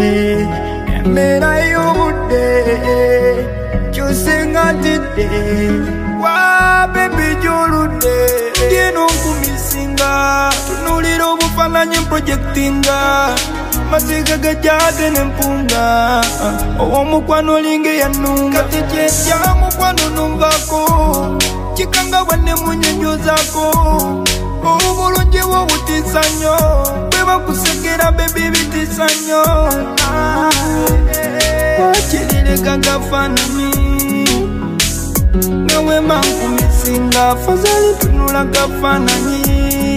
Emera y'obudde kyose ngatidde wa baby gy'oludde ndieno nkumisinga tunulira obufaananyi projectinga masiga gajjate n'empunga ow'omukwano olinga eyannunga kati kyetya mukwano numvako kikanga bwanne munyenyozaako obulungi bw'obutiisa nnyo bwe bakusekera bebi bitiisa nnyo wakirire kagafaananyi nga wema nkumisinga fazali tunula gafaananyi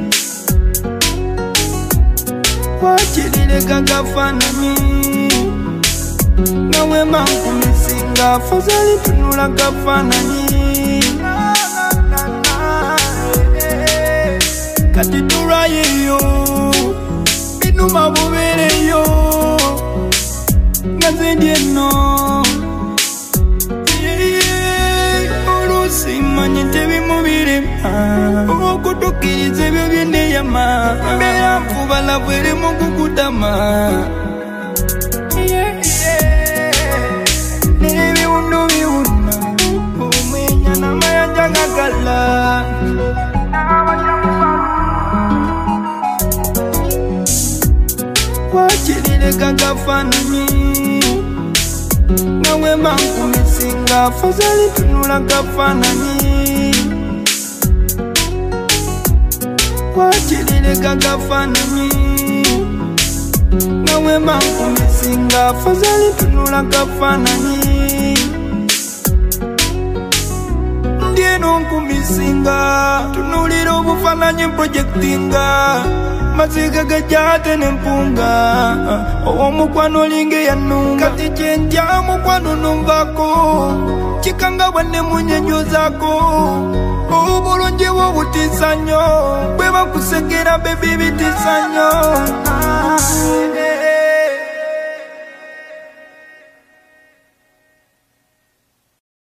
wakirire kagafaananyi nga wema nkumisinga fazali tunula gafaananyi kati tulwayeyo binuma bubeereyo nga nze ndi eno oluusi manyi tebimubirema okutukkiriza ebyo byeneyama mbeera nfubala bwerimu kukutama n'ebiwundu biwuna omwenya n'amayanja gagala wakirire kagafaananyi nga wema nkumisinga fazali tunula gafaananyi wakirire kagafaananyi nga wema nkumisinga fazali tunula gafaananyi ndieno nkumisinga tunulira obufaananyi projectinga masiga gajjate n'empunga ow'omukwano olinga eyannunga kati kyentya mukwano numvako kikanga bwanne munyenyozaako obulungi bw'obutiisa nnyo bwe bakusekera bebi bitiisa nnyo